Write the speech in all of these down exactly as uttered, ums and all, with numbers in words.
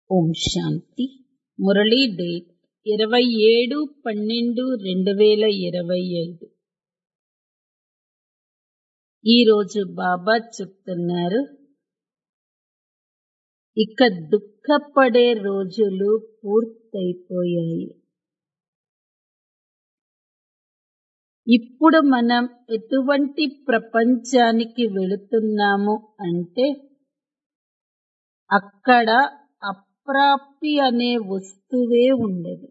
ఓం శాంతి. Murali date ఇరవై ఏడు పన్నెండు రెండు వేల ఇరవై ఐదు. ఈరోజు బాబా చెప్తున్నారు, ఇక దుఃఖపడే రోజులు పూర్తయిపోయాయి. ఇప్పుడు మనం ఎటువంటి ప్రపంచానికి వెళుతున్నాము అంటే, అక్కడ అప్రాప్తి అనే వస్తువే ఉండదు.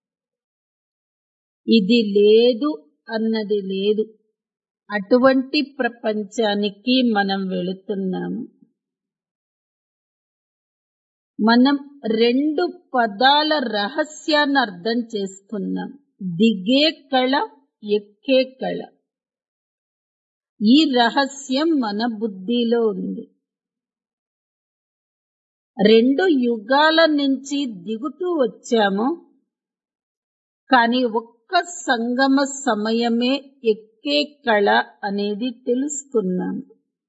ఇది లేదు అన్నది లేదు. అటువంటి ప్రపంచానికి మనం వెళుతున్నాము. మనం రెండు పదాల రహస్యాన్ని అర్థం చేసుకున్నాం. దిగే కళ, ఎక్కే కళ. ఈ రహస్యం మన బుద్ధిలో ఉంది. రెండు యుగాల నుంచి దిగుతూ వచ్చాము, కానీ ఒక్క సంగమ సమయమే ఎక్కే కళ అనేది తెలుసుకున్నాము.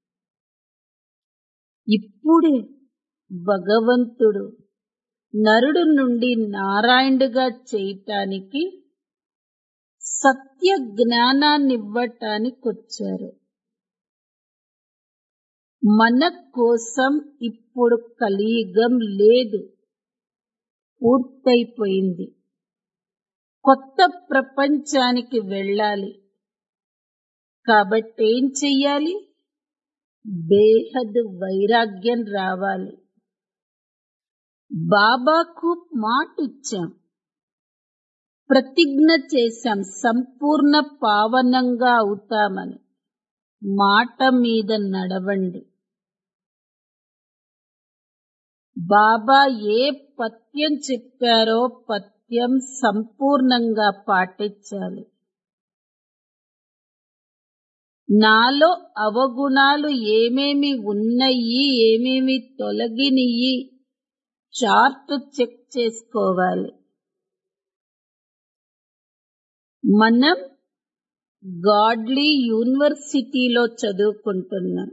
ఇప్పుడే భగవంతుడు నరుడు నుండి నారాయణుడిగా చేయటానికి, సత్య జ్ఞానాన్నివ్వటానికి వచ్చారు. మన కోసం ఇప్పుడు కలియుగం లేదు, పూర్తయిపోయింది. కొత్త ప్రపంచానికి వెళ్ళాలి. కాబట్టి ఏం చెయ్యాలి? బేహద్ వైరాగ్యం రావాలి. బాబాకు మాట ఇచ్చాం, ప్రతిజ్ఞ చేశాం, సంపూర్ణ పావనంగా అవుతామని. మాట మీద నడవండి. బాబా ఏ పత్యం చెప్పారో పత్యం సంపూర్ణంగా పాటించాలి. నాలో అవగుణాలు ఏమేమి ఉన్నాయి, ఏమేమి తొలగినయి చార్ట్ చెక్ చేసుకోవాలి. మనం గాడ్లీ యూనివర్సిటీలో చదువుకుంటున్నాం.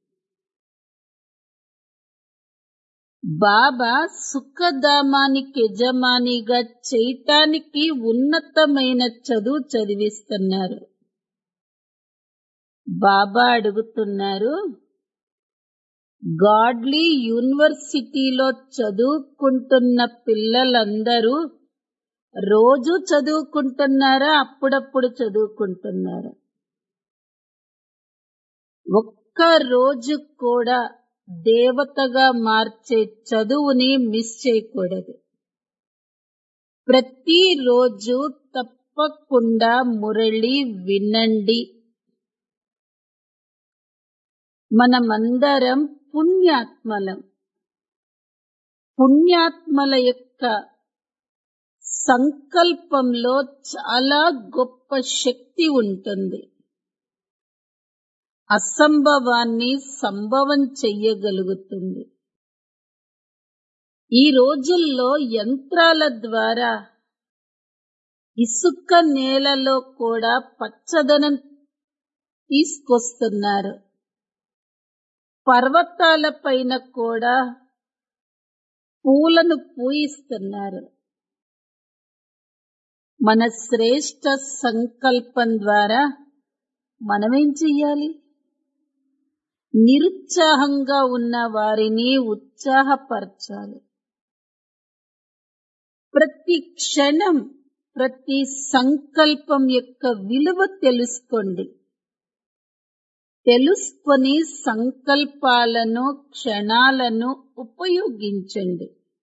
బాబా సుఖధామానికి యజమానిగా చేయటానికి ఉన్నతమైన చదువు చదివిస్తున్నారు. బాబా అడుగుతున్నారు, గాడ్లీ యూనివర్సిటీలో చదువుకుంటున్న పిల్లలందరూ రోజు చదువుకుంటున్నారా, అప్పుడప్పుడు చదువుకుంటున్నారా? ఒక్క రోజు కూడా దేవతగా మార్చే చదువుని మిస్ చేయకూడదు. ప్రతిరోజు తప్పకుండా మురళి వినండి. మనమందరం పుణ్యాత్మలం. పుణ్యాత్మల యొక్క సంకల్పంలో చాలా గొప్ప శక్తి ఉంటుంది. అసంభవాన్ని సంభవం చెయ్యగలుగుతుంది. ఈ రోజుల్లో యంత్రాల ద్వారా ఇసుక నేలలో కూడా పచ్చదనం తీసుకొస్తున్నారు. పర్వతాల పైన కూడా పూలను పూయిస్తున్నారు. మన శ్రేష్ట సంకల్పం ద్వారా మనమేం చెయ్యాలి? నిరుత్సాహంగా ఉన్న వారిని ఉత్సాహపరచాలి. ప్రతి క్షణం, ప్రతి సంకల్పం యొక్క విలువ తెలుసుకోండి. తెలుసుకొని సంకల్పాలను, క్షణాలను ఉపయోగించండి.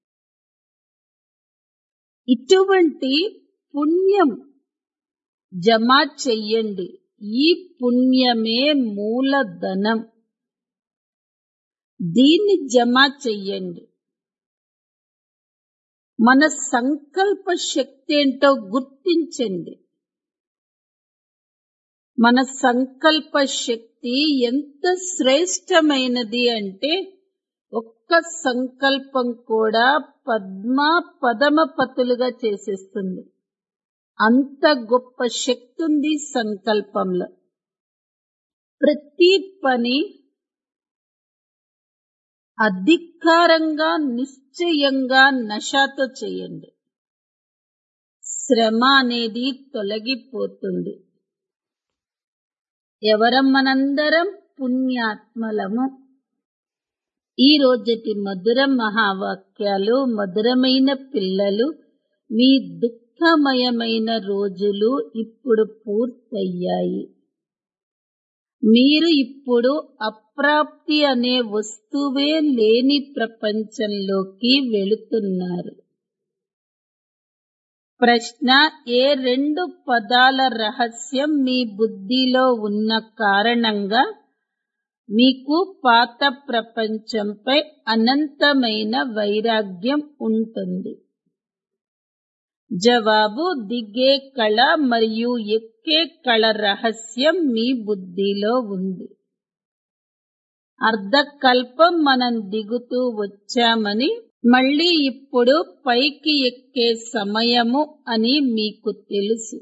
ఇటువంటి పుణ్యం జమ చెయ్యండి. ఈ పుణ్యమే మూలధనం. దీన్ని జమ చెయ్యండి. మన సంకల్ప శక్తి ఏంటో గుర్తించండి. మన సంకల్ప శక్తి ఎంత శ్రేష్టమైనది అంటే, ఒక్క సంకల్పం కూడా పద్మ పదమపతులుగా చేసేస్తుంది. అంత గొప్ప శక్తి ఉంది సంకల్పంలో. ప్రతి పని అధికారంగా నిశ్చయంగా నషాతో చేయండి. శ్రమ అనేది తొలగిపోతుంది. ఎవరం మనందరం పుణ్యాత్మలము. ఈ రోజటి మధుర మహావాక్యాలు, మధురమైన పిల్లలు, మీ దుఃఖమయమైన రోజులు ఇప్పుడు పూర్తయ్యాయి. మీరు ఇప్పుడు అప్రాప్తి అనే వస్తువే లేని ప్రపంచంలోకి వెళుతున్నారు. ప్రశ్న: ఏ రెండు పదాల రహస్యం మీ బుద్ధిలో ఉన్న కారణంగా మీకు పాత ప్రపంచంపై అనంతమైన వైరాగ్యం ఉంటుంది? జవాబు: దిగే కళ మరియు ఎక్కే కళ రహస్యం మీ బుద్ధిలో ఉంది. అర్ధకల్పం మనం దిగుతూ వచ్చామని, మళ్ళీ ఇప్పుడు పైకి ఎక్కే సమయము అని మీకు తెలుసు.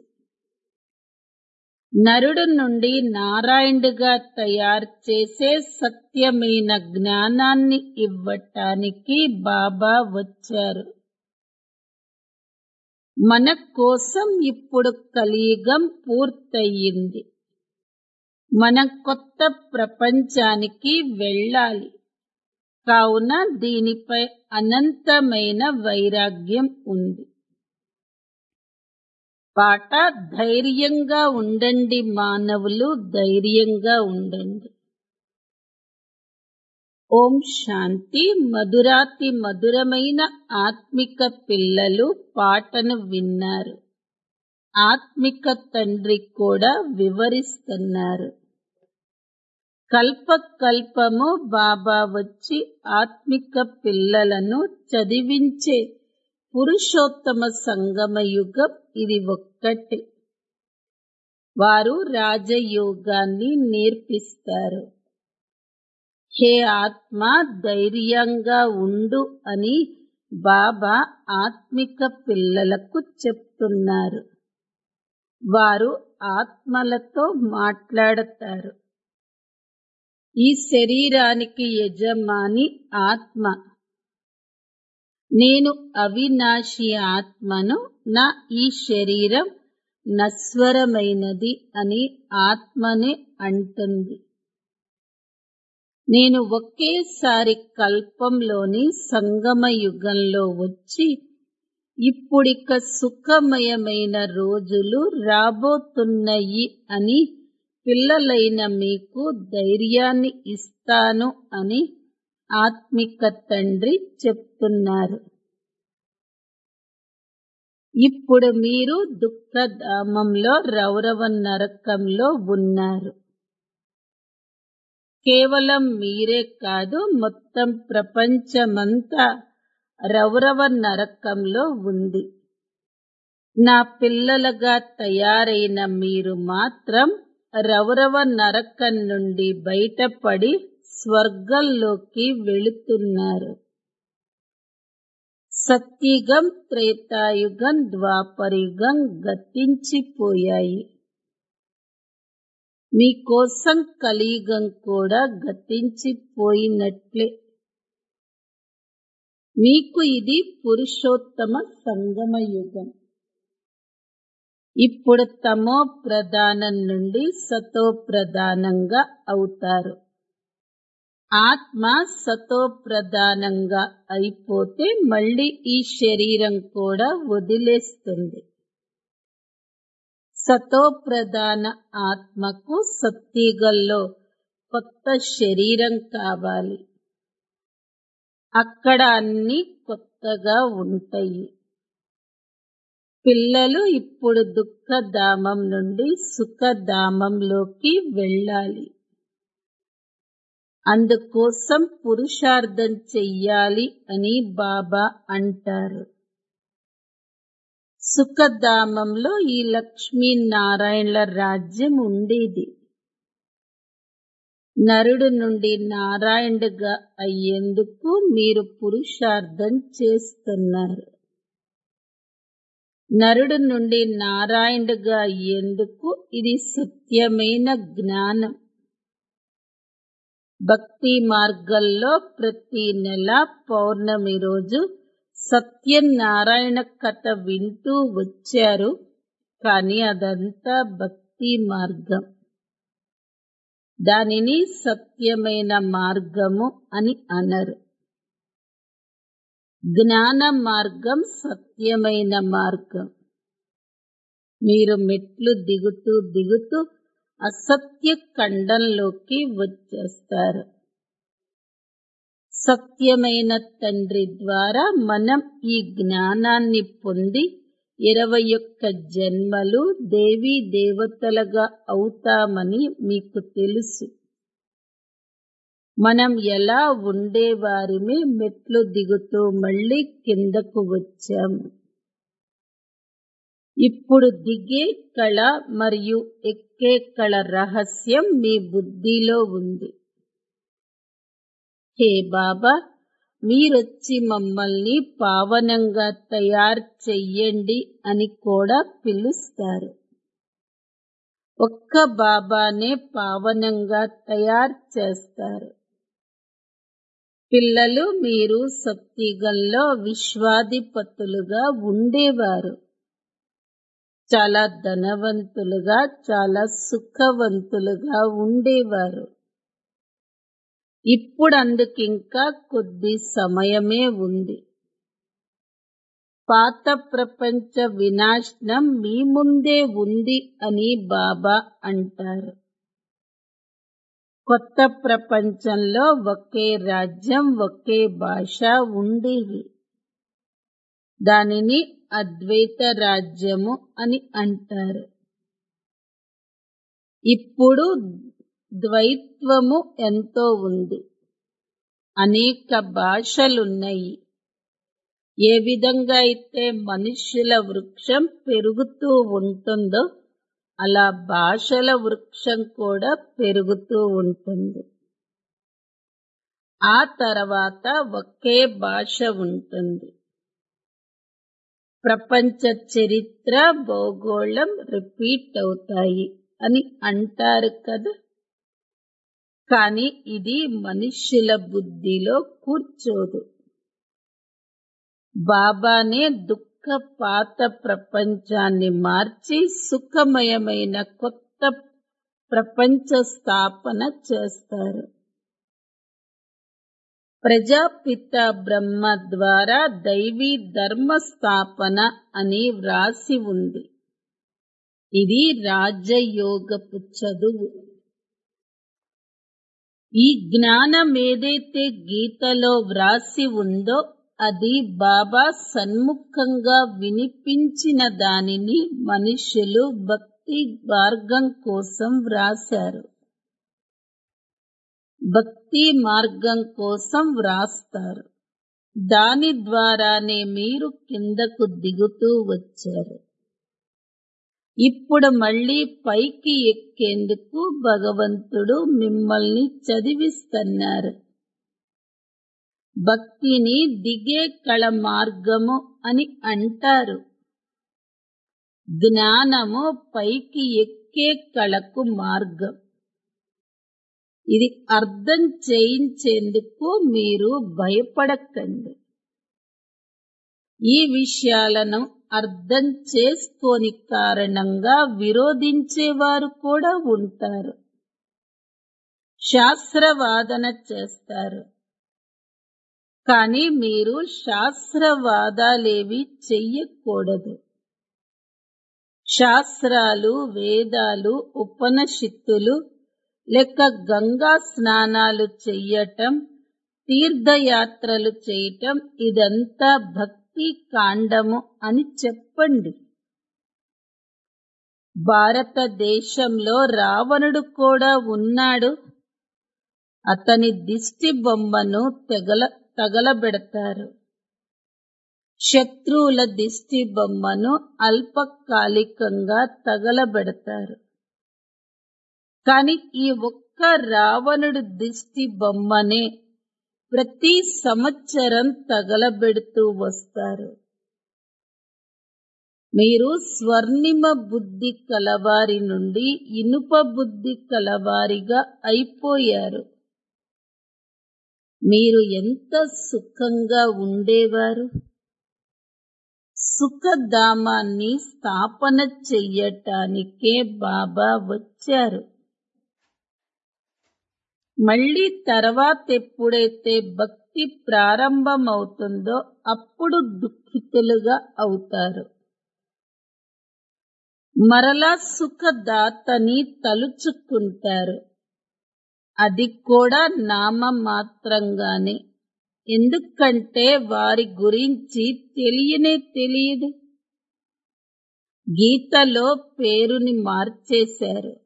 నరుడు నుండి నారాయణుడిగా తయారు చేసే సత్యమైన జ్ఞానాన్ని ఇవ్వటానికి బాబా వచ్చారు. మన కోసం ఇప్పుడు కలియుగం పూర్తయింది. మనం కొత్త ప్రపంచానికి వెళ్ళాలి. కావున దీనిపై అనంతమైన వైరాగ్యం ఉంది. పాట: ధైర్యంగా ఉండండి మానవులు, ధైర్యంగా ఉండండి. ఓం శాంతి. మధురాతి మధురమైన ఆత్మిక పిల్లలు పాటను విన్నారు. ఆత్మిక తండ్రి కూడా వివరిస్తున్నారు. కల్ప కల్పము బాబా వచ్చి ఆత్మిక పిల్లలను చదివించే పురుషోత్తమ సంగమ యుగం ఇది ఒక్కటే. వారు రాజయోగాన్ని నేర్పిస్తారు. హే ఆత్మ, ధైర్యంగా ఉండు అని బాబా ఆత్మిక పిల్లలకు చెప్తున్నారు. వారు ఆత్మలతో మాట్లాడతారు. ఈ శరీరానికి యజమాని ఆత్మ. నేను అవినాశి ఆత్మను. నా ఈ శరీరం నశ్వరమైనది అని ఆత్మనే అంటుంది. నేను ఒకేసారి కల్పంలోని సంగమ యుగంలో వచ్చి ఇప్పుడిక సుఖమయమైన రోజులు రాబోతున్నాయి అని పిల్లలైన మీకు ధైర్యాన్ని ఇస్తాను అని ఆత్మిక తండ్రి చెప్తున్నారు. ఇప్పుడు మీరు దుఃఖధామంలో రౌరవ నరకంలో ఉన్నారు. కేవలం మీరే కాదు, మొత్తం ప్రపంచమంతా రౌరవ నరకంలో ఉంది. నా పిల్లలుగా తయారైన మీరు మాత్రం రౌరవ నరకం నుండి బయటపడి స్వర్గంలోకి వెళుతున్నారు. సత్యుగం, త్రేతాయుగం, ద్వాపరయుగం గతించిపోయాయి. మీకోసం కలియుగం కూడా గతించిపోయినట్లే. మీకు ఇది పురుషోత్తమ సంగమ యుగం. ఇప్పుడు తమో ప్రధానం నుండి సతో ప్రధానంగా అవుతారు. ఆత్మ సతో ప్రధానంగా అయిపోతే మళ్ళీ ఈ శరీరం కూడా వదిలేస్తుంది. సతో ప్రధాన ఆత్మకు సత్యుగంలో కొత్త శరీరం కావాలి. అక్కడ అన్ని కొత్తగా ఉంటాయి. పిల్లలు ఇప్పుడు దుఃఖధామం నుండి సుఖధామంలోకి వెళ్ళాలి. అందుకోసం పురుషార్థం చెయ్యాలి అని బాబా అంటారు. సుఖధామంలో ఈ లక్ష్మీనారాయణల రాజ్యం ఉండేది. నరుడు నుండి నారాయణుడిగా అయ్యేందుకు మీరు పురుషార్థం చేస్తున్నారు. నరుడు నుండి నారాయణుడిగా అయ్యేందుకు ఇది సత్యమైన జ్ఞానం. భక్తి మార్గంలో ప్రతి నెల పౌర్ణమి రోజు సత్యనారాయణ కథ వింటూ వచ్చారు. కానీ అదంతా భక్తి మార్గం. దానిని సత్యమైన మార్గము అని అనరు. జ్ఞాన మార్గం సత్యమైన మార్గం. మీరు మెట్లు దిగుతూ దిగుతూ అసత్య ఖండంలోకి వచ్చేస్తారు. సత్యమైన తండ్రి ద్వారా మనం ఈ జ్ఞానాన్ని పొంది ఇరవై ఒక్క జన్మలు దేవీ దేవతలుగా అవుతామని మీకు తెలుసు. మనం ఎలా ఉండేవారిమే మెట్లు దిగుతూ మళ్ళీ కిందకు వచ్చాము. ఇప్పుడు దిగే కళ మరియు ఎక్కే కళ రహస్యం మీ బుద్ధిలో ఉంది. హే బాబా, మీరొచ్చి మమ్మల్ని పావనంగా తయారు చెయ్యండి అని కూడా పిలుస్తారు. ఒక్క బాబానే పావనంగా తయారు చేస్తారు. పిల్లలు, మీరు సత్యుగంలో విశ్వాధిపతులుగా ఉండేవారు. చాలా ధనవంతులుగా, చాలా సుఖవంతులుగా ఉండేవారు. ఇప్పుడు అందుకింకా కొద్ది సమయమే ఉంది. పాత ప్రపంచ వినాశనం మీ ముందే ఉంది అని బాబా అంటారు. కొత్త ప్రపంచంలో ఒకే రాజ్యం, ఒకే భాష ఉండేవి. దానిని అద్వైత రాజ్యము అని అంటారు. ఇప్పుడు ద్వైత్వము ఎంతో ఉంది. అనేక భాషలున్నాయి. ఏ విధంగా అయితే మనుష్యుల వృక్షం పెరుగుతూ ఉంటుందో అలా భాషల వృక్షం కూడా పెరుగుతూ ఉంటుంది. ఆ తర్వాత ఒకే భాష ఉంటుంది. ప్రపంచ చరిత్ర, భూగోళం రిపీట్ అవుతాయి అని అంటారు కదా. కానీ ఇది మనుష్యుల బుద్ధిలో కూర్చోదు. బాబానే దుఃఖ పాత ప్రపంచాన్ని మార్చి సుఖమయమైన కొత్త ప్రపంచ స్థాపన చేస్తారు. ప్రజాపిత బ్రహ్మ ద్వారా దైవీ ధర్మ స్థాపన అని వ్రాసి ఉంది. ఇది రాజయోగపు చదువు. ఈ జ్ఞానం ఏదైతే గీతలో వ్రాసి ఉందో అది బాబా సన్ముఖంగా వినిపించిన దానిని మనుషులు భక్తి మార్గం కోసం వ్రాశారు. భక్తి మార్గం కోసం వ్రాస్తారు. దాని ద్వారానే మీరు కిందకు దిగుతూ వచ్చారు. ఇప్పుడు మళ్ళీ పైకి ఎక్కేందుకు భగవంతుడు మిమ్మల్ని చదివిస్తున్నారు. భక్తిని దిగే కళ మార్గము అని అంటారు. జ్ఞానము పైకి ఎక్కే కళకు మార్గం. ఇది అర్థం చేయించేందుకు మీరు భయపడకండి. ఈ విషయాలను అర్థం చేసుకోని కారణంగా విరోధించేవారు కూడా ఉంటారు. శాస్త్రవాదన చేస్తారు. కానీ మీరు శాస్త్రవాదాలేవి చెయ్యకూడదు. శాస్త్రాలు, వేదాలు, ఉపనిషత్తులు లేక గంగా స్నానాలు చెయ్యటం, తీర్థయాత్రలు చేయటం ఇదంతా భక్తి కాండము అని చెప్పండి. భారతదేశంలో రావణుడు కూడా ఉన్నాడు. అతని దిష్టి బొమ్మను తెగల తగలబెడతారు. శత్రువుల దిష్టి బొమ్మను అల్పకాలికంగా తగలబెడతారు. కాని ఈ ఒక్క రావణుడి దిష్టి బొమ్మనే ప్రతి సంవత్సరం తగలబెడుతూ వస్తారు. మీరు స్వర్ణిమ బుద్ధి కలవారి నుండి ఇనుప బుద్ధి కలవారిగా అయిపోయారు. మీరు ఎంత సుఖంగా ఉండేవారు. సుఖధామాన్ని స్థాపన చెయ్యటానికే బాబా వచ్చారు. మళ్ళీ తర్వాత ఎప్పుడైతే భక్తి ప్రారంభమవుతుందో అప్పుడు దుఃఖితులుగా అవుతారు. మరలా సుఖదాతని తలుచుకుంటారు. అది కూడా నామమాత్రంగానే. ఎందుకంటే వారి గురించి తెలియనే తెలియదు. గీతలో పేరుని మార్చేశారు.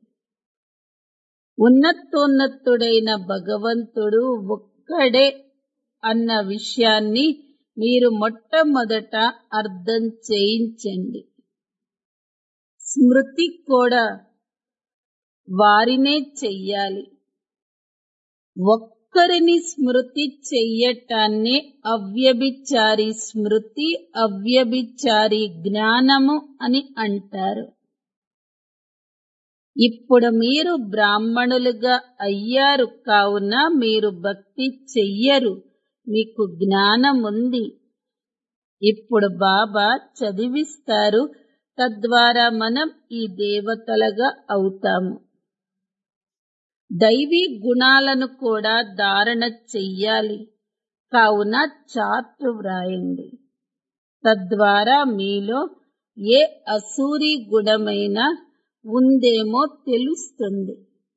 ఉన్నతోన్నతుడైన భగవంతుడు ఒక్కడే అన్న విషయాన్ని మీరు మొట్టమొదట అర్థం చేయించండి. స్మృతి కూడా వారినే చెయ్యాలి. ఒక్కరిని స్మృతి చెయ్యటాన్నే అవ్యభిచారి స్మృతి, అవ్యభిచారి జ్ఞానము అని అంటారు. ఇప్పుడు మీరు బ్రాహ్మణులుగా అయ్యారు కావున మీరు భక్తి చెయ్యరు, మీకు జ్ఞానముంది. ఇప్పుడు బాబా చదివిస్తారు, తద్వారా మనం ఈ దేవతలుగా అవుతాము. దైవీ గుణాలను కూడా ధారణ చెయ్యాలి కావున చార్ట్ వ్రాయండి. తద్వారా మీలో ఏ అసూరి గుణమైనా ఉందేమో తెలుస్తుంది.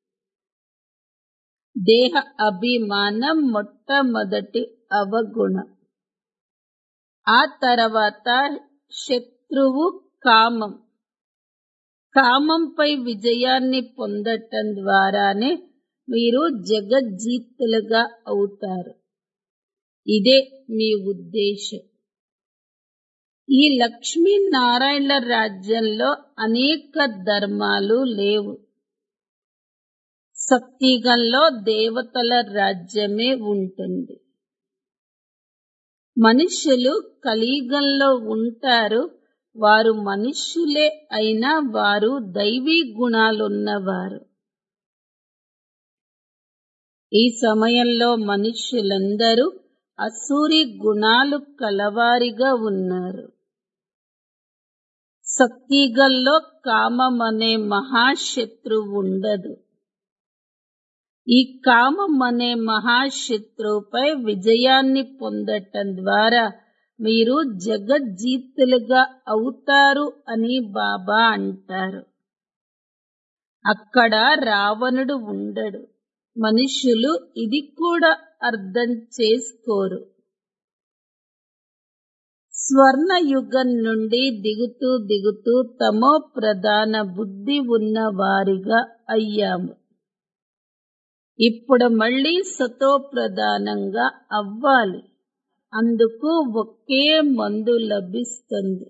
దేహ అభిమానం మొట్టమొదటి అవగుణం. ఆ తర్వాత శత్రువు కామం. కామంపై విజయాన్ని పొందటం ద్వారానే మీరు జగజ్జీతులుగా అవుతారు. ఇదే మీ ఉద్దేశం. ఈ లక్ష్మీనారాయణల రాజ్యంలో అనేక ధర్మాలు లేవు. సత్యుగంలో దేవతల రాజ్యమే ఉంటుంది. మనుషులు కలియుగంలో ఉంటారు. వారు మనుష్యులే అయినా వారు దైవీ గుణాలున్నవారు. ఈ సమయంలో మనుష్యులందరూ అసూరి గుణాలు కలవారిగా ఉన్నారు. సత్యుగంలో కామం అనే మహాశత్రువు ఉండదు. ఈ కామం అనే మహాశత్రువుపై విజయాన్ని పొందటం ద్వారా మీరు జగజ్జీతులుగా అవుతారు అని బాబా అంటారు. అక్కడ రావణుడు ఉండడు. మనుషులు ఇది కూడా అర్థం చేసుకోరు. స్వర్ణ యుగం నుండి దిగుతూ దిగుతూ తమో ప్రధాన బుద్ధి ఉన్న వారిగా అయ్యాము. ఇప్పుడు మళ్ళీ సతో ప్రధానంగా అవ్వాలి. అందుకు ఒకే మందు లభిస్తుంది.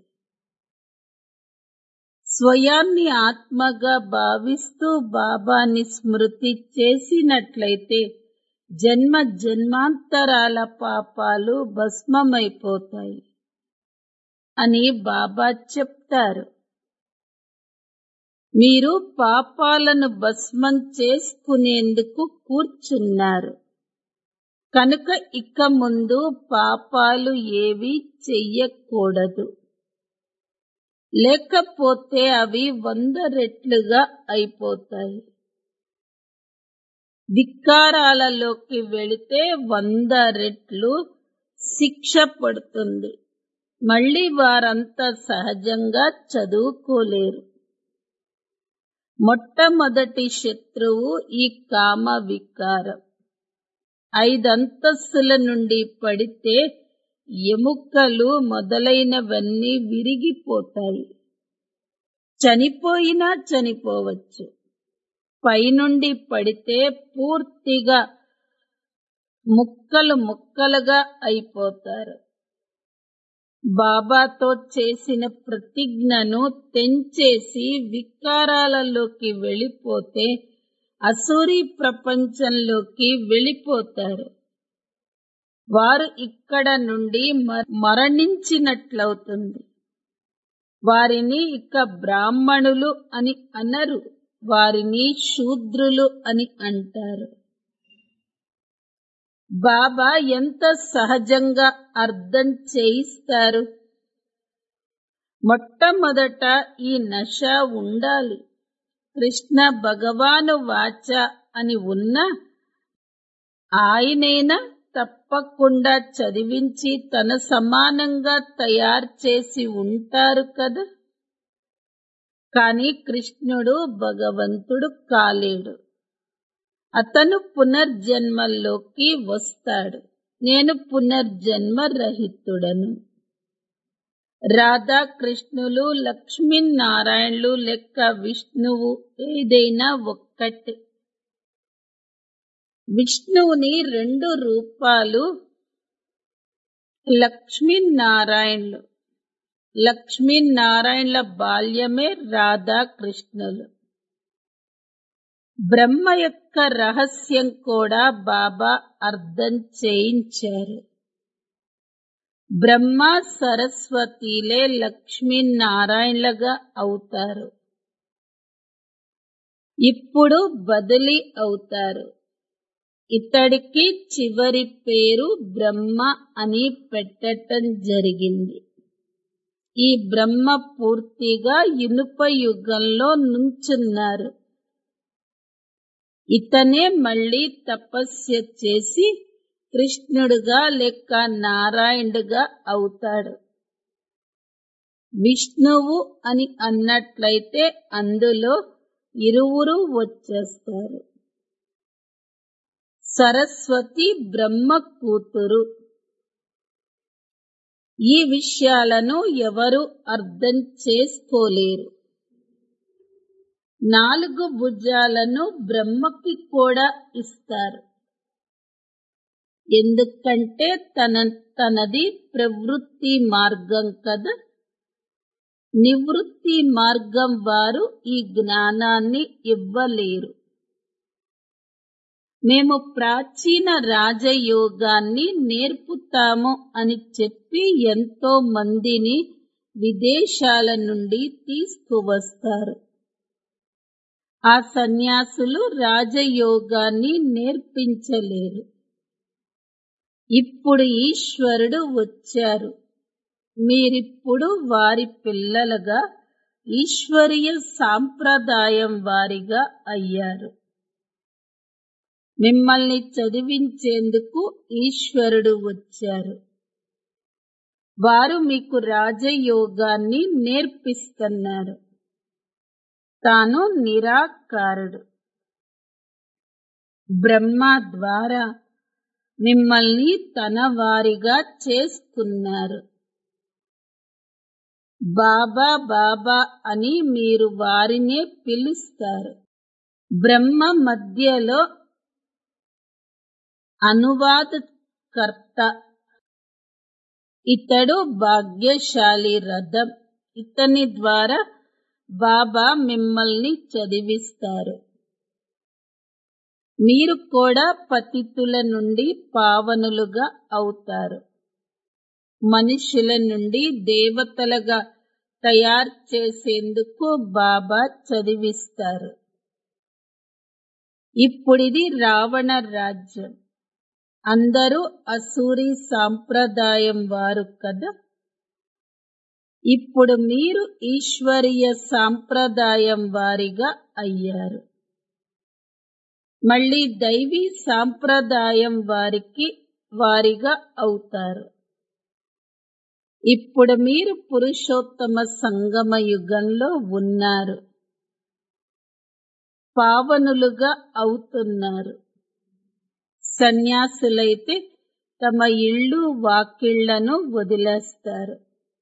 స్వయాన్ని ఆత్మగా భావిస్తూ బాబాని స్మృతి చేసినట్లయితే జన్మ జన్మాంతరాల పాపాలు భస్మమైపోతాయి అని బాబా చెప్తారు. మీరు పాపాలను భస్మం చేసుకునేందుకు కూర్చున్నారు కనుక ఇక ముందు పాపాలు ఏవీ చెయ్యకూడదు. లేకపోతే అవి వంద రెట్లుగా అయిపోతాయి. వికారాలలోకి వెళితే వంద రెట్లు శిక్ష పడుతుంది. మళ్ళీ వారంతా సహజంగా చదువుకోలేరు. మొట్టమొదటి శత్రువు ఈ కామ వికారం. ఐదంతస్తుల నుండి పడితే ఎముకలు మొదలైనవన్నీ విరిగిపోతాయి. చనిపోయినా చనిపోవచ్చు. పైనుండి పడితే పూర్తిగా ముక్కలు ముక్కలుగా అయిపోతారు. బాబాతో చేసిన ప్రతిజ్ఞను తెంచేసి వికారాలలోకి వెళ్ళిపోతే అసూరి ప్రపంచంలోకి వెళ్ళిపోతారు. వారు ఇక్కడ నుండి మరణించినట్లవుతుంది. వారిని ఇక బ్రాహ్మణులు అని అనరు, వారిని శూద్రులు అని అంటారు. బాబా ఎంత సహజంగా అర్థం చేయిస్తారు. మొట్టమొదట ఈ నశ ఉండాలి. కృష్ణ భగవాను వాచ అని ఉన్నా ఆయనేనా తప్పకుండా చదివించి తన సమానంగా తయారు చేసి ఉంటారు కదా. కాని కృష్ణుడు భగవంతుడు కాలేడు. అతను పునర్జన్మల్లోకి వస్తాడు. నేను పునర్జన్మ రహితుడను. రాధాకృష్ణులు లక్ష్మీనారాయణులు లెక్క విష్ణువు ఏదైనా ఒక్కటే. విష్ణువుని రెండు రూపాలు లక్ష్మీనారాయణులు. లక్ష్మీనారాయణుల బాల్యమే రాధాకృష్ణులు. బ్రహ్మ యొక్క రహస్యం కూడా బాబా అర్థం చేయించారు. బ్రహ్మ సరస్వతిలే లక్ష్మీనారాయణలుగా అవుతారు. ఇప్పుడు బదిలీ అవుతారు. ఇతడికి చివరి పేరు బ్రహ్మ అని పెట్టటం జరిగింది. ఈ బ్రహ్మ పూర్తిగా ఇనుప యుగంలో నుంచున్నారు. ఇతనే మళ్ళీ తపస్య చేసి కృష్ణుడుగా లేక నారాయణుడుగా అవుతాడు. విష్ణువు అని అన్నట్లయితే అందులో ఇరువురు వచ్చేస్తారు. సరస్వతి బ్రహ్మ కూతురు. ఈ విషయాలను ఎవరు అర్థం చేసుకోలేరు. నాలుగు భుజాలను బ్రహ్మకి కూడా ఇస్తారు. ఎందుకంటే తన తనది ప్రవృత్తి మార్గం కదా. నివృత్తి మార్గం వారు ఈ జ్ఞానాన్ని ఇవ్వలేరు. మేము ప్రాచీన రాజయోగాన్ని నేర్పుతాము అని చెప్పి ఎంతో మందిని విదేశాల నుండి తీసుకువస్తారు. ఆ సన్యాసులు రాజయోగాన్ని నేర్పించలేరు. ఇప్పుడు ఈశ్వరుడు వచ్చారు. మీరిప్పుడు వారి పిల్లలుగా ఈశ్వరీయ సాంప్రదాయం వారిగా అయ్యారు. మిమ్మల్ని చదివించేందుకు ఈశ్వరుడు వచ్చారు. వారు మీకు రాజయోగాన్ని నేర్పిస్తున్నారు. తాను నిరాకారుడు. బ్రహ్మ ద్వారా మిమ్మల్ని తన వారిగా చేసుకున్నారు. బాబా బాబా అని మీరు వారినే పిలుస్తారు. బ్రహ్మ మధ్యలో అనువాదకర్త. ఇతడు భాగ్యశాలి రథం. ఇతని ద్వారా బాబా మిమ్మల్ని చదివిస్తారు. మీరు కూడా పతితుల నుండి పావనులుగా అవుతారు. మనుషుల నుండి దేవతలుగా తయారు చేసేందుకు బాబా చదివిస్తారు. ఇప్పుడిది రావణ రాజ్యం. అందరూ అసూరి సాంప్రదాయం వారు కదా. ఇప్పుడు మీరు ఈశ్వరీయ సాంప్రదాయం వారిగా అయ్యారు. మళ్ళీ దైవీ సాంప్రదాయం వారికి వారిగా అవుతారు. ఇప్పుడు మీరు పురుషోత్తమ సంగమ యుగంలో ఉన్నారు. పావనులుగా అవుతున్నారు. సన్యాసులైతే తమ ఇళ్ళు వాకిళ్లను వదిలేస్తారు.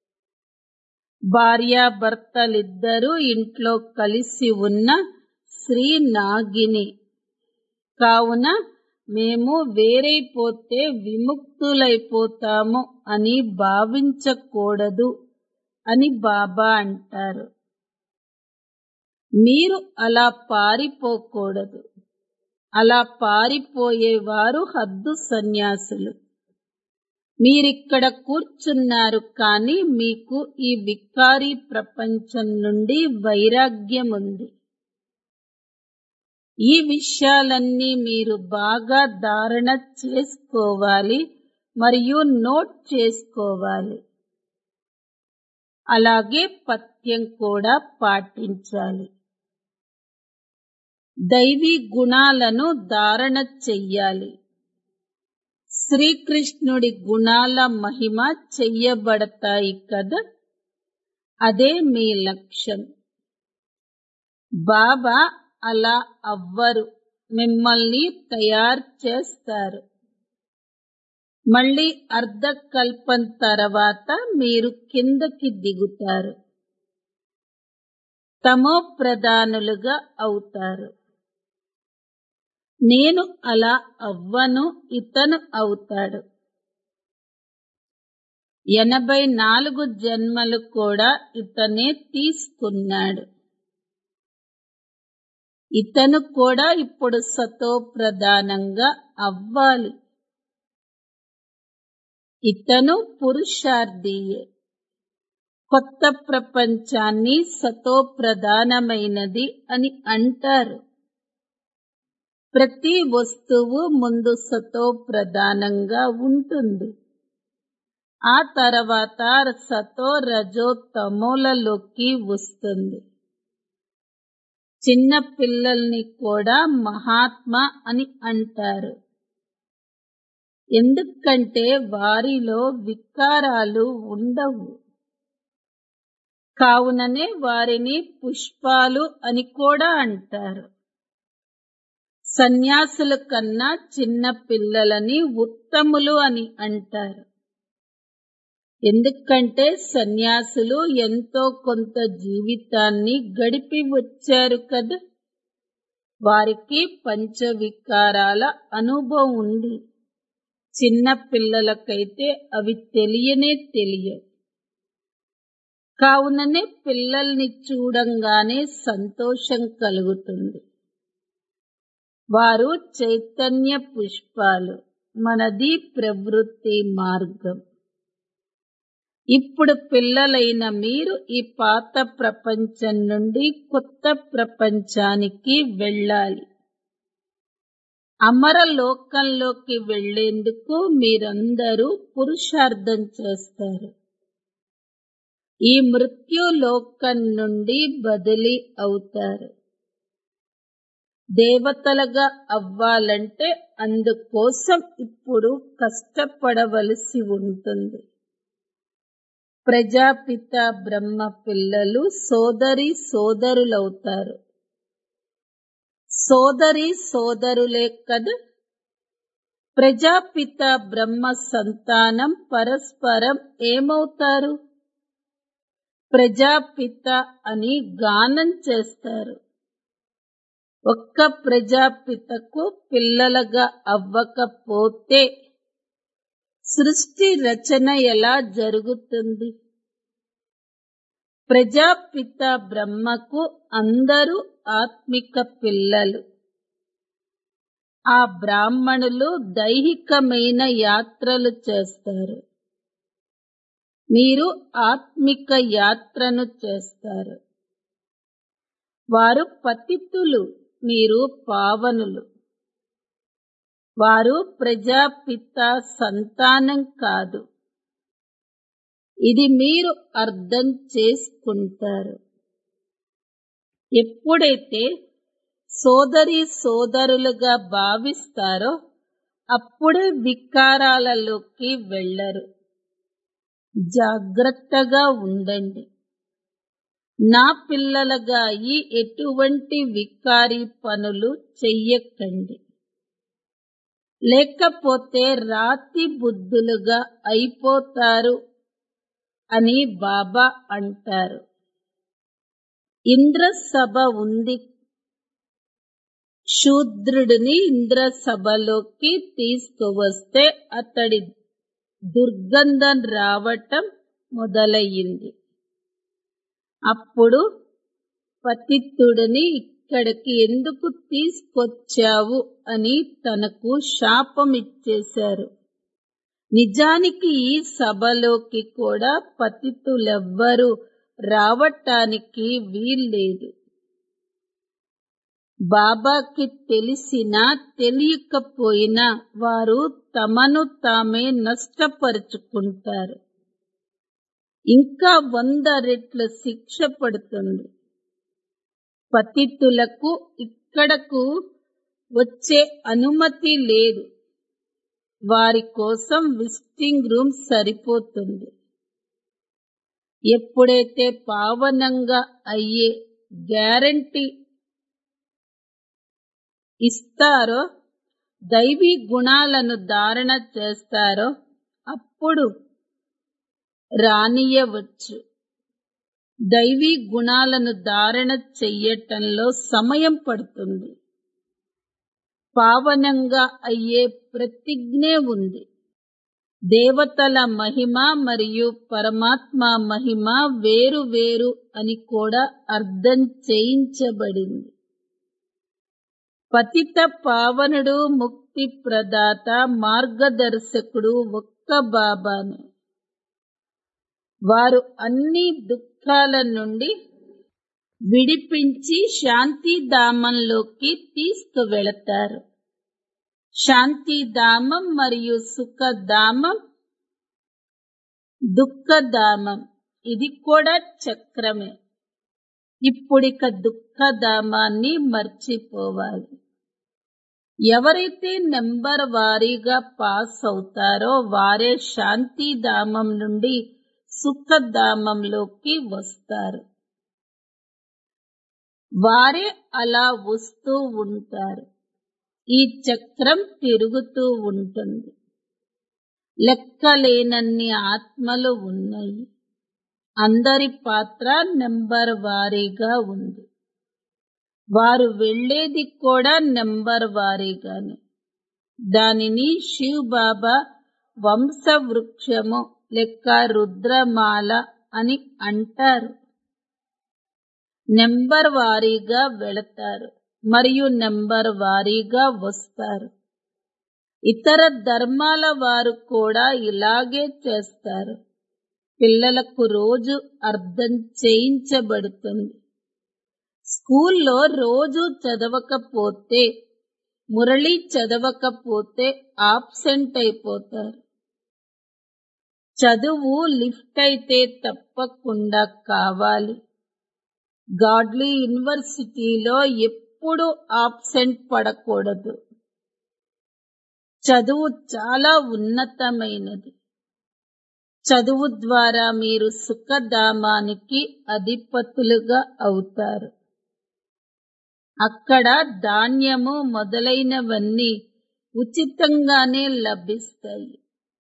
భార్యాభర్తలిద్దరూ ఇంట్లో కలిసి ఉన్న శ్రీ నాగిని కావున మేము వేరైపోతే విముక్తులైపోతాము అని భావించకూడదు అని బాబా అంటారు. మీరు అలా పారిపోకూడదు. అలా పారిపోయేవారు హద్దు సన్యాసులు. మీరిక్కడ కూర్చున్నారు కానీ మీకు ఈ వికారీ ప్రపంచం నుండి వైరాగ్యం ఉంది. ఈ విషయాలన్నీ మీరు బాగా ధారణ చేసుకోవాలి మరియు నోట్ చేసుకోవాలి. అలాగే పథ్యం కూడా పాటించాలి. దైవీ గుణాలను ధారణ చెయ్యాలి. శ్రీకృష్ణుడి గుణాల మహిమ చెయ్యబడతాయి కదా, అదే మీ లక్ష్యం. బాబా అలా అవ్వరు, మిమ్మల్ని తయారు చేస్తారు. మళ్ళీ అర్ధకల్పం తర్వాత మీరు కిందకి దిగుతారు, తమో ప్రధానులుగా అవుతారు. నేను అలా అవ్వను, ఇతను అవుతాడు. ఎనభై నాలుగు జన్మలు కూడా ఇతనే తీసుకున్నాడు. ఇతను కూడా ఇప్పుడు సతో ప్రధానంగా అవ్వాలి. ఇతను పురుషార్థియే. కొత్త ప్రపంచాన్ని సతో ప్రధానమైనది అని అంటారు. ప్రతి వస్తువు ముందు సతో ప్రధానంగా ఉంటుంది. ఆ తర్వాత సతో రజో తమోలలోకి వస్తుంది. చిన్న పిల్లల్ని కూడా మహాత్మా అని అంటారు. ఎందుకంటే వారిలో వికారాలు ఉండవు. కావుననే వారిని పుష్పాలు అని కూడా అంటారు. సన్యాసుల కన్నా చిన్న పిల్లలని ఉత్తములు అని అంటారు. ఎందుకంటే సన్యాసులు ఎంతో కొంత జీవితాన్ని గడిపి వచ్చారు కదా, వారికి పంచవికారాల అనుభవం ఉంది. చిన్న పిల్లలకైతే అవి తెలియనే తెలియవు. కావుననే పిల్లల్ని చూడంగానే సంతోషం కలుగుతుంది. వారు చైతన్య పుష్పాలు, మనది ప్రవృత్తి మార్గం. ఇప్పుడు పిల్లలైన మీరు ఈ పాత ప్రపంచం నుండి కొత్త ప్రపంచానికి వెళ్ళాలి. అమర లోకంలోకి వెళ్లేందుకు మీరందరూ పురుషార్థం చేస్తారు. ఈ మృత్యు లోకం నుండి బదిలీ అవుతారు. దేవతలుగా అవ్వాలంటే అందుకోసం ఇప్పుడు కష్టపడవలసి ఉంటుంది. ప్రజాపిత బ్రహ్మ పిల్లలు సోదరి సోదరులవుతారు. సోదరి సోదరులే కదా. ప్రజాపిత బ్రహ్మ సంతానం పరస్పరం ఏమవుతారు? ప్రజాపిత అని గానం చేస్తారు. ఒక్క ప్రజాపితకు పిల్లలుగా అవ్వకపోతే సృష్టి రచన ఎలా జరుగుతుంది? ప్రజాపిత బ్రహ్మకు అందరూ ఆత్మిక పిల్లలు. ఆ బ్రాహ్మణులు దైహికమైన యాత్రలు చేస్తారు. మీరు ఆత్మిక యాత్రను చేస్తారు. వారు పతితులు, మీరు పావనులు. వారు ప్రజాపిత సంతానం కాదు. ఇది మీరు అర్థం చేసుకుంటారు. ఎప్పుడైతే సోదరి సోదరులుగా భావిస్తారో అప్పుడే వికారాలలోకి వెళ్ళరు. జాగ్రత్తగా ఉండండి. నా పిల్లలుగా ఈ ఎటువంటి వికారీ పనులు చెయ్యకండి, లేకపోతే రాతి బుద్ధులుగా అయిపోతారు అని బాబా అంటారు. ఇంద్ర సభ ఉంది. శూద్రుడిని ఇంద్ర సభలోకి తీసుకువస్తే అతడి దుర్గంధం రావటం మొదలయ్యింది. అప్పుడు పతితుడిని ఇక్కడికి ఎందుకు తీసుకొచ్చావు అని తనకు శాపం ఇచ్చేశారు. నిజానికి ఈ సభలోకి కూడా పతితులెవ్వరూ రావటానికి వీల్లేదు. బాబాకి తెలిసినా తెలియకపోయినా వారు తమను తామే నష్టపరుచుకుంటారు. ఇంకా వంద రెట్ల శిక్ష పడుతుంది. పతితులకు ఇక్కడకు వచ్చే అనుమతి లేదు. వారి కోసం విజిటింగ్ రూమ్ సరిపోతుంది. ఎప్పుడైతే పావనంగా అయ్యే గ్యారంటీ ఇస్తారో, దైవీ గుణాలను ధారణ చేస్తారో అప్పుడు రానియవచ్చు. దైవీ గుణాలను ధారణ చెయ్యటంలో సమయం పడుతుంది. పావనంగా అయ్యే ప్రతిజ్ఞే ఉంది. దేవతల మహిమ మరియు పరమాత్మ మహిమ వేరు వేరు అని కూడా అర్థం చేయించబడింది. పతిత పావనుడు, ముక్తి ప్రదాత, మార్గదర్శకుడు ఒక్క బాబానే. వారు అన్ని దుఃఖాల నుండి విడిపించి శాంతిధామంలోకి తీసుకువెళతారు. శాంతిధామం మరియు సుఖధామం, దుఃఖధామం ఇది కూడా చక్రమే. ఇప్పుడిక దుఃఖధామాన్ని మర్చిపోవాలి. ఎవరైతే నెంబర్ వారీగా పాస్ అవుతారో వారే శాంతిధామం నుండి సుఖధామంలోకి వస్తారు. వారే అలా వస్తూ ఉంటారు. ఈ చక్రం తిరుగుతూ ఉంటుంది. లెక్కలేనన్ని ఆత్మలు ఉన్నాయి. అందరి పాత్ర నెంబర్ వారీగా ఉంది. వారు వెళ్ళేది కూడా నెంబర్ వారీగానే. దానిని శివ్ బాబా వంశవృక్షము లేక రుద్రమాల అని అంటారు. నెంబర్ వారీగా వెళతారు మరియు నెంబర్ వారీగా వస్తారు. ఇతర ధర్మాల వారు కూడా ఇలాగే చేస్తారు. పిల్లలకు రోజు అర్థం చేయించబడుతుంది. స్కూల్లో రోజు చదవకపోతే, మురళి చదవకపోతే ఆబ్సెంట్ అయిపోతారు. చదువు లిఫ్ట్ అయితే తప్పకుండా కావాలి. గాడ్లీ యూనివర్సిటీలో ఎప్పుడు ఆబ్సెంట్ పడకూడదు. చదువు చాలా ఉన్నతమైనది. చదువు ద్వారా మీరు సుఖధామానికి అధిపతులుగా అవుతారు. అక్కడ ధాన్యము మొదలైనవన్నీ ఉచితంగానే లభిస్తాయి.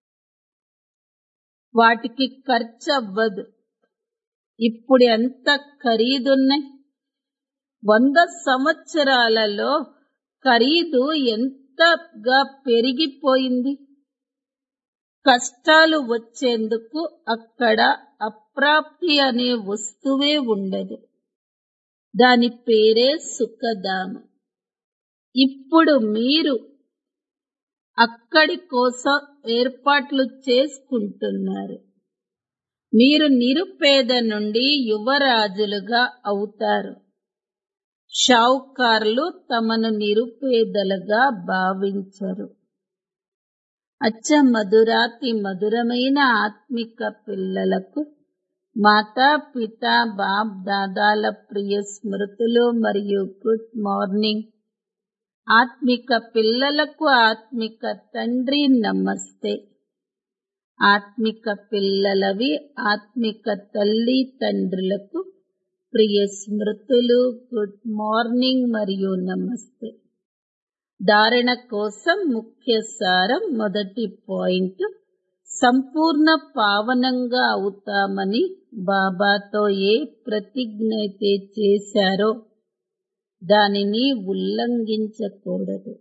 వాటికి ఖర్చు అవ్వదు. ఇప్పుడు ఎంత ఖరీదున్నాయి. వంద సంవత్సరాలలో ఖరీదు ఎంతగా పెరిగిపోయింది. కష్టాలు వచ్చేందుకు అక్కడ అప్రాప్తి అనే వస్తువే ఉండదు. దాని పేరే సుఖధామం. ఇప్పుడు మీరు అక్కడి కోసం ఏర్పాట్లు చేసుకుంటున్నారు. మీరు నిరుపేద నుండి యువరాజులుగా అవుతారు. షావుకార్లు తమను నిరుపేదలుగా భావించరు. అచ్చ మధురాతి మధురమైన ఆత్మిక పిల్లలకు మాతా పిత బాప్ దాదాల ప్రియ స్మృతులు మరియు గుడ్ మార్నింగ్. ఆత్మిక పిల్లలకు ఆత్మిక తండ్రి నమస్తే. ఆత్మిక పిల్లలవి ఆత్మిక తల్లి తండ్రులకు ప్రియ స్మృతులు, గుడ్ మార్నింగ్ మరియు నమస్తే. ధారణ కోసం ముఖ్య సారం. మొదటి పాయింట్, సంపూర్ణ పావనంగా అవుతామని బాబాతో ఏ ప్రతిజ్ఞ అయితే చేశారో దానిని ఉల్లంఘించకూడదు.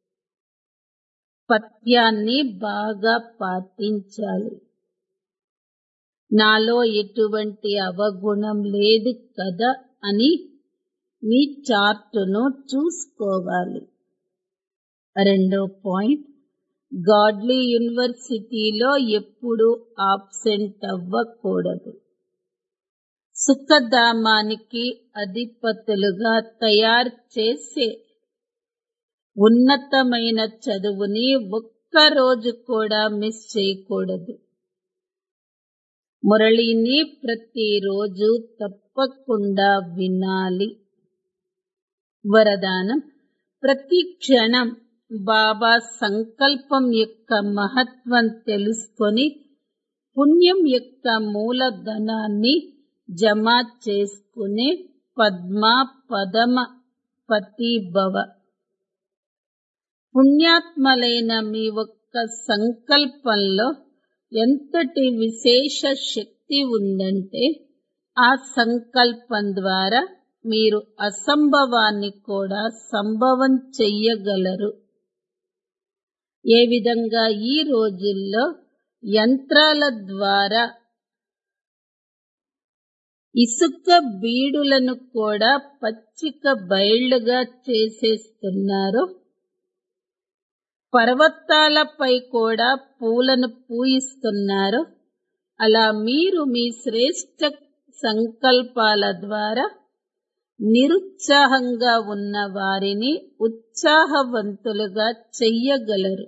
పథ్యాన్ని బాగా పాటించాలి. నాలో ఎటువంటి అవగుణం లేదు కదా అని మీ చార్టును చూసుకోవాలి. రెండో పాయింట్, గాడ్లీ యూనివర్సిటీలో ఎప్పుడూ ఆబ్సెంట్ అవ్వకూడదు. సుఖధామానికి అధిపతులుగా తయారు చేసే ఉన్నతమైన చదువుని ఒక్కరోజు కూడా మిస్ చేయకూడదు. మురళిని ప్రతిరోజు తప్పకుండా వినాలి. వరదానం: ప్రతి క్షణం బాబా సంకల్పం యొక్క మహత్వం తెలుసుకొని పుణ్యం యొక్క మూలధనాన్ని జమ చేసుకునే పద్మ పదమ పతి భవ. పుణ్యాత్మలైన మీ ఒక్క సంకల్పంలో ఎంతటి విశేష శక్తి ఉందంటే ఆ సంకల్పం ద్వారా మీరు అసంభవాన్ని కూడా సంభవం చెయ్యగలరు. ఏ విధంగా ఈ రోజుల్లో యంత్రాల ద్వారా ఇసుక బీడులను కూడా పచ్చిక బయళ్లుగా చేసేస్తున్నారో, పర్వతాలపై కూడా పూలను పూయిస్తున్నారో, అలా మీరు మీ శ్రేష్ఠ సంకల్పాల ద్వారా నిరుత్సాహంగా ఉన్న వారిని ఉత్సాహవంతులుగా చెయ్యగలరు.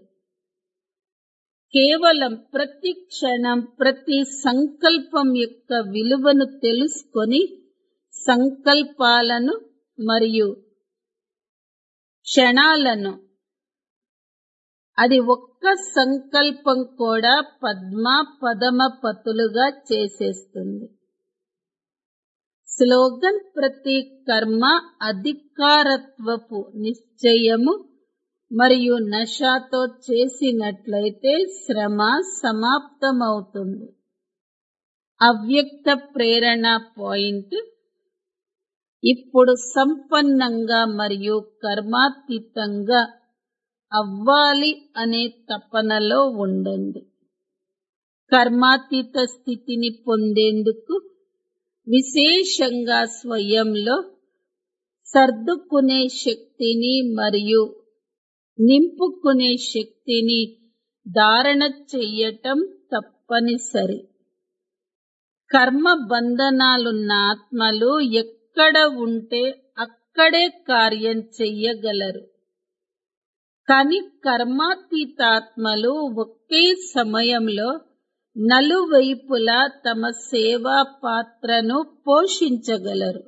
కేవలం ప్రతి క్షణం ప్రతి సంకల్పం యొక్క విలువను తెలుసుకొని సంకల్పాలను మరియు క్షణాలను, అది ఒక్క సంకల్పం కూడా పద్మ పదమ పతులుగా చేసేస్తుంది. స్లోగన్: ప్రతి కర్మ అధికారత్వపు నిశ్చయము మరియు నషాతో చేసినట్లయితే శ్రమ సమాప్తమవుతుంది. అవ్యక్త ప్రేరణ పాయింట్: ఇప్పుడు సంపన్నంగా మరియు కర్మాతీతంగా అవ్వాలి అనే తపనలో ఉండండి. కర్మాతీత స్థితిని పొందేందుకు విశేషంగా స్వయంలో సర్దుకునే శక్తిని మరియు నింపుకునే శక్తిని ధారణ చెయ్యటం తప్పనిసరి. కర్మ బంధనాలున్న ఆత్మలు ఎక్కడ ఉంటే అక్కడే కార్యం చెయ్యగలరు. కానీ కర్మాతీతాత్మలు ఒకే సమయంలో నలువైపులా తమ సేవా పాత్రను పోషించగలరు.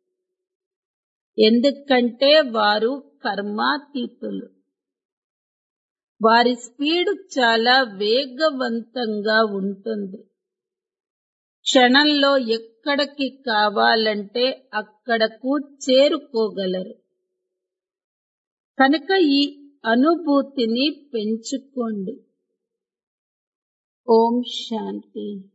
ఎందుకంటే వారు కర్మాతీతులు. వారి స్పీడ్ చాలా వేగవంతంగా ఉంటుంది. క్షణంలో ఎక్కడికి కావాలంటే అక్కడకు చేరుకోగలరు. కనుక ఈ అనుభూతిని పెంచుకోండి. ఓం శాంతి.